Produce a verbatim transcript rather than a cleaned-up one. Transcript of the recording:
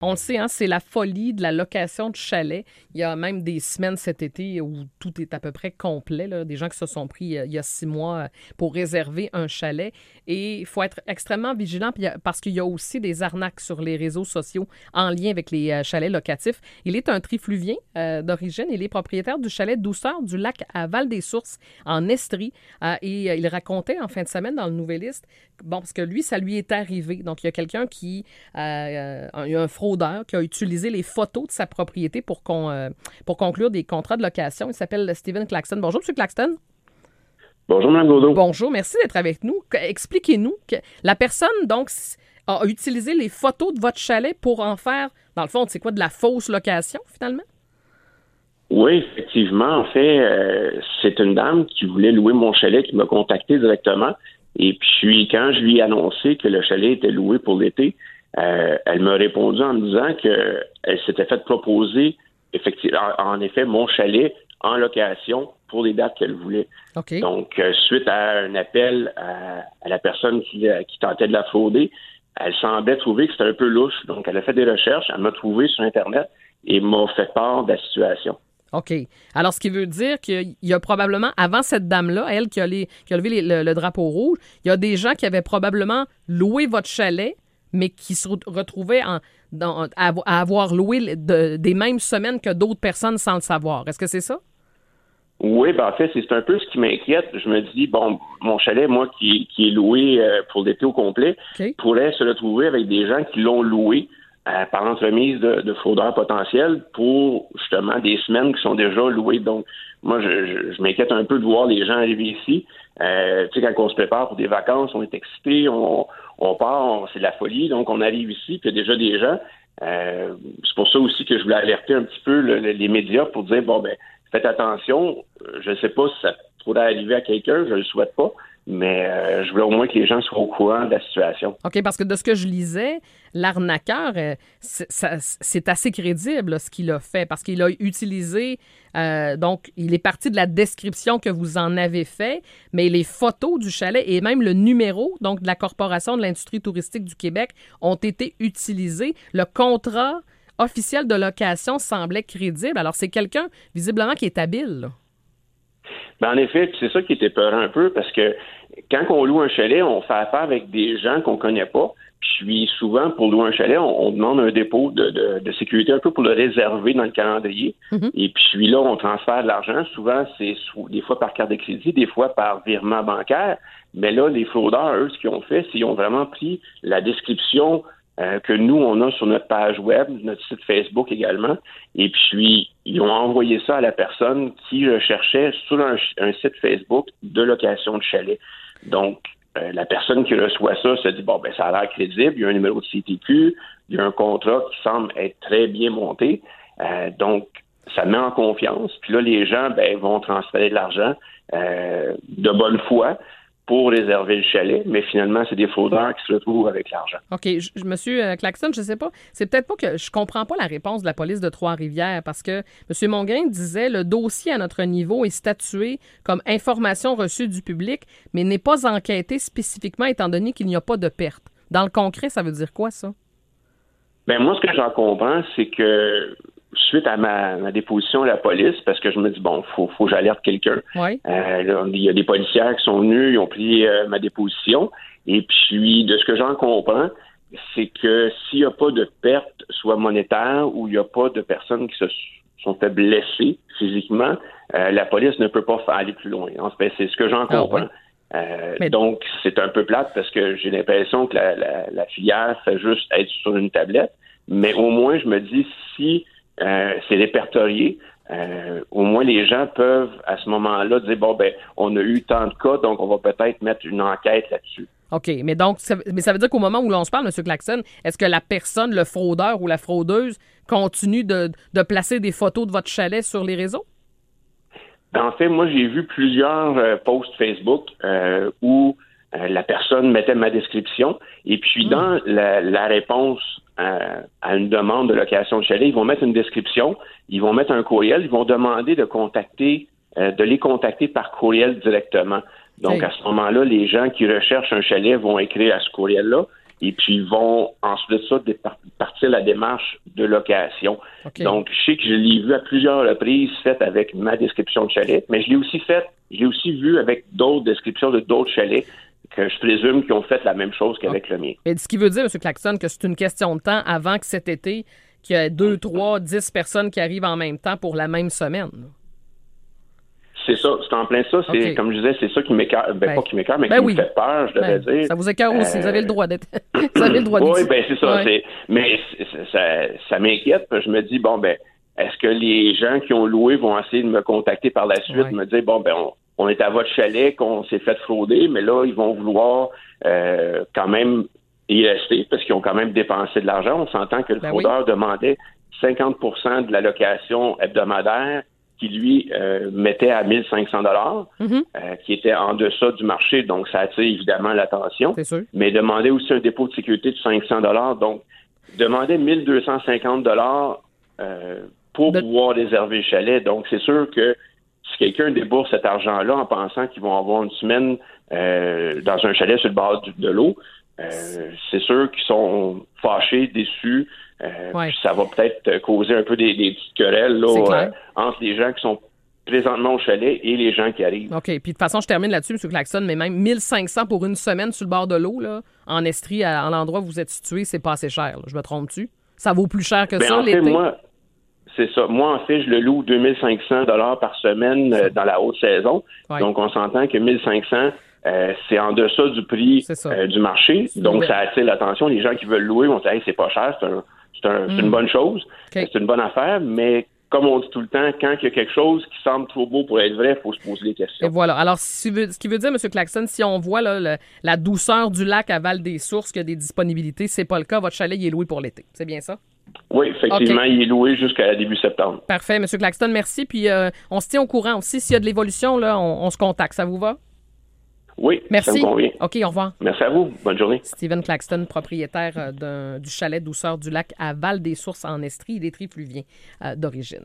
On le sait, hein, c'est la folie de la location de chalets. Il y a même des semaines cet été où tout est à peu près complet, là, des gens qui se sont pris euh, il y a six mois pour réserver un chalet. Et il faut être extrêmement vigilant parce qu'il y a aussi des arnaques sur les réseaux sociaux en lien avec les euh, chalets locatifs. Il est un trifluvien euh, d'origine. Il est propriétaire du chalet Douceur du lac à Val-des-Sources, en Estrie. Euh, et euh, il racontait en fin de semaine dans le Nouvelliste, bon, parce que lui, ça lui est arrivé. Donc, il y a quelqu'un qui, euh, il y a un fraudeur qui a utilisé les photos de sa propriété pour, con, euh, pour conclure des contrats de location. Il s'appelle Steven Claxton. Bonjour, M. Claxton. Bonjour, Mme Gaudreau. Bonjour, merci d'être avec nous. Expliquez-nous que la personne, donc, a utilisé les photos de votre chalet pour en faire, dans le fond, c'est quoi, de la fausse location, finalement? Oui, effectivement. En fait, euh, c'est une dame qui voulait louer mon chalet qui m'a contacté directement. Et puis, quand je lui ai annoncé que le chalet était loué pour l'été, Euh, elle m'a répondu en me disant qu'elle s'était fait proposer effectivement, en, en effet, mon chalet en location pour les dates qu'elle voulait. Okay. Donc, euh, suite à un appel à, à la personne qui, qui tentait de la frauder, elle semblait trouver que c'était un peu louche. Donc, elle a fait des recherches, elle m'a trouvé sur Internet et m'a fait part de la situation. OK. Alors, ce qui veut dire qu'il y a probablement, avant cette dame-là, elle qui a, les, qui a levé les, le, le drapeau rouge, il y a des gens qui avaient probablement loué votre chalet, mais qui se retrouvaient en, dans, à, à avoir loué de, des mêmes semaines que d'autres personnes sans le savoir. Est-ce que c'est ça? Oui, ben en fait, c'est un peu ce qui m'inquiète. Je me dis, bon, mon chalet, moi, qui, qui est loué euh, pour l'été au complet, okay. pourrait se retrouver avec des gens qui l'ont loué euh, par entremise de, de fraudeurs potentiels pour, justement, des semaines qui sont déjà louées. Donc, moi, je, je, je m'inquiète un peu de voir les gens arriver ici. Euh, tu sais, quand on se prépare pour des vacances, on est excité, on, on part, on, c'est de la folie, donc on arrive ici, puis il y a déjà des gens. Euh, c'est pour ça aussi que je voulais alerter un petit peu le, le, les médias pour dire, bon, ben, faites attention, je ne sais pas si ça pourrait arriver à quelqu'un, je ne le souhaite pas, mais euh, je voulais au moins que les gens soient au courant de la situation. OK, parce que de ce que je lisais, l'arnaqueur, euh, c'est, ça, c'est assez crédible là, ce qu'il a fait, parce qu'il a utilisé, euh, donc il est parti de la description que vous en avez fait, mais les photos du chalet et même le numéro donc de la Corporation de l'industrie touristique du Québec ont été utilisés. Le contrat officiel de location semblait crédible. Alors, c'est quelqu'un, visiblement, qui est habile, là. Ben en effet, c'est ça qui était peurant un peu, parce que quand on loue un chalet, on fait affaire avec des gens qu'on connaît pas. Puis souvent, pour louer un chalet, on, on demande un dépôt de, de, de sécurité un peu pour le réserver dans le calendrier. Mm-hmm. Et puis là, on transfère de l'argent. Souvent, c'est des fois par carte de crédit, des fois par virement bancaire. Mais là, les fraudeurs, eux, ce qu'ils ont fait, c'est qu'ils ont vraiment pris la description euh, que nous, on a sur notre page web, notre site Facebook également. Et puis, ils ont envoyé ça à la personne qui recherchait sur un, un site Facebook de location de chalet. Donc, euh, la personne qui reçoit ça se dit, bon, ben ça a l'air crédible, il y a un numéro de C T Q, il y a un contrat qui semble être très bien monté. Euh, donc, ça met en confiance. Puis là, les gens ben, vont transférer de l'argent euh, de bonne foi pour réserver le chalet, mais finalement, c'est des fraudeurs qui se retrouvent avec l'argent. OK. Je, Monsieur Claxton, je sais pas, c'est peut-être pas que je comprends pas la réponse de la police de Trois-Rivières, parce que M. Mongrain disait le dossier à notre niveau est statué comme information reçue du public, mais n'est pas enquêté spécifiquement étant donné qu'il n'y a pas de perte. Dans le concret, ça veut dire quoi, ça? Ben moi, ce que j'en comprends, c'est que suite à ma, ma déposition à la police, parce que je me dis, bon, faut, faut que j'alerte quelqu'un. Oui. Euh, là, il y a des policières qui sont venus, ils ont pris euh, ma déposition. Et puis, de ce que j'en comprends, c'est que s'il n'y a pas de perte, soit monétaire, ou il n'y a pas de personnes qui se sont fait blesser physiquement, euh, la police ne peut pas aller plus loin. En fait, c'est ce que j'en comprends. Ah, ouais. Euh, Mais... Donc, c'est un peu plate parce que j'ai l'impression que la, la, la filière fait juste être sur une tablette. Mais au moins, je me dis, si Euh, c'est répertorié. Euh, au moins, les gens peuvent, à ce moment-là, dire, bon, ben, on a eu tant de cas, donc on va peut-être mettre une enquête là-dessus. OK. Mais donc, ça, mais ça veut dire qu'au moment où l'on se parle, M. Claxton, est-ce que la personne, le fraudeur ou la fraudeuse, continue de, de placer des photos de votre chalet sur les réseaux? En fait, moi, j'ai vu plusieurs euh, posts Facebook euh, où euh, la personne mettait ma description et puis mmh. dans la, la réponse à, à une demande de location de chalet, ils vont mettre une description, ils vont mettre un courriel, ils vont demander de contacter, euh, de les contacter par courriel directement. Donc, hey. à ce moment-là, les gens qui recherchent un chalet vont écrire à ce courriel-là et puis ils vont ensuite de ça départ- partir la démarche de location. Okay. Donc, je sais que je l'ai vu à plusieurs reprises faite avec ma description de chalet, mais je l'ai aussi fait, je l'ai aussi vu avec d'autres descriptions de d'autres chalets que je présume qu'ils ont fait la même chose qu'avec okay. le mien. Et ce qui veut dire, M. Claxton, que c'est une question de temps avant que cet été, qu'il y a deux, trois, dix personnes qui arrivent en même temps pour la même semaine. C'est ça, c'est en plein ça. C'est, okay. Comme je disais, c'est ça qui m'écoeure, ben, ben pas qui m'écoeur, mais ben qui oui. me fait peur, je devrais ben, dire. Ça vous écoeure aussi, euh... vous avez le droit d'être. Vous avez le droit d'être. Oui, ben c'est ça. Ouais. C'est... Mais c'est, ça, ça m'inquiète. Je me dis, bon, ben, est-ce que les gens qui ont loué vont essayer de me contacter par la suite, ouais. me dire, bon, ben, on, on est à votre chalet, qu'on s'est fait frauder, mais là, ils vont vouloir euh, quand même y rester parce qu'ils ont quand même dépensé de l'argent. On s'entend que le ben fraudeur oui. demandait cinquante pour cent de la location hebdomadaire qui, lui, euh, mettait à mille cinq cents dollars, mm-hmm. euh, qui était en deçà du marché. Donc, ça attire évidemment l'attention. C'est sûr. Mais demandait aussi un dépôt de sécurité de cinq cents dollars. Donc, demandait mille deux cent cinquante dollars euh, pour de... pouvoir réserver le chalet. Donc, c'est sûr que si quelqu'un débourse cet argent-là en pensant qu'ils vont avoir une semaine euh, dans un chalet sur le bord de l'eau, euh, c'est sûr qu'ils sont fâchés, déçus. Euh, ouais. Ça va peut-être causer un peu des, des petites querelles là, euh, entre les gens qui sont présentement au chalet et les gens qui arrivent. OK. Puis de toute façon, je termine là-dessus, M. Claxton, mais même mille cinq cents pour une semaine sur le bord de l'eau, là, en Estrie, à, à l'endroit où vous êtes situé, c'est pas assez cher. Là. Je me trompe-tu? Ça vaut plus cher que ben, ça, en l'été? Fait, moi, c'est ça. Moi, en fait, je le loue deux mille cinq cents dollars par semaine euh, dans la haute saison. Ouais. Donc, on s'entend que mille cinq cents Euh, c'est en deçà du prix euh, du marché. C'est donc, ça attire l'attention. Les gens qui veulent louer vont dire hey, c'est pas cher, c'est, un, c'est, un, mm. c'est une bonne chose, okay. c'est une bonne affaire, mais comme on dit tout le temps, quand il y a quelque chose qui semble trop beau pour être vrai, il faut se poser des questions. Et voilà. Alors, ce qui veut dire, M. Claxton, si on voit là, le, la douceur du lac à Val-des-Sources, qu'il y a des disponibilités, c'est pas le cas. Votre chalet, il est loué pour l'été. C'est bien ça? Oui, effectivement, okay. il est loué jusqu'à début septembre. Parfait. M. Claxton, merci. Puis, euh, on se tient au courant aussi. S'il y a de l'évolution, là, on, on se contacte. Ça vous va? Oui, merci. Ça me convient. OK, au revoir. Merci à vous. Bonne journée. Stephen Claxton, propriétaire d'un, du chalet Douceur du Lac à Val-des-Sources en Estrie. Il est trifluvien euh, d'origine.